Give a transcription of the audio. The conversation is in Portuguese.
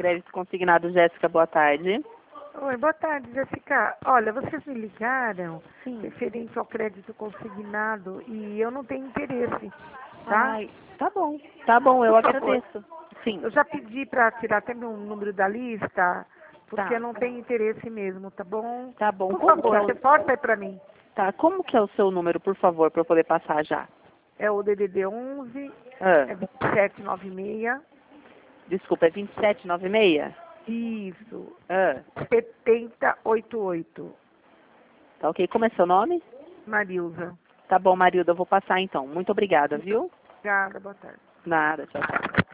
Crédito Consignado, Jéssica, boa tarde. Oi, boa tarde, Jéssica. Olha, vocês me ligaram Sim. referente ao crédito consignado e eu não tenho interesse, tá? Ai, tá bom, eu Por favor. agradeço. Sim, Eu já pedi para tirar até meu número da lista, porque tá, eu não tenho interesse mesmo, tá bom? tá bom. Por Como que é favor, o, reporta aí para mim. tá, como que é o seu número, por favor, para eu poder passar já? É o DDD 11, é Ah, 2796, desculpa, é 2796? isso, Ah, 7088, tá ok. Como é seu nome? Marilza. Tá bom, Marilda, eu vou passar então. Muito obrigada, viu? Obrigada, boa tarde. Nada, tchau, tchau.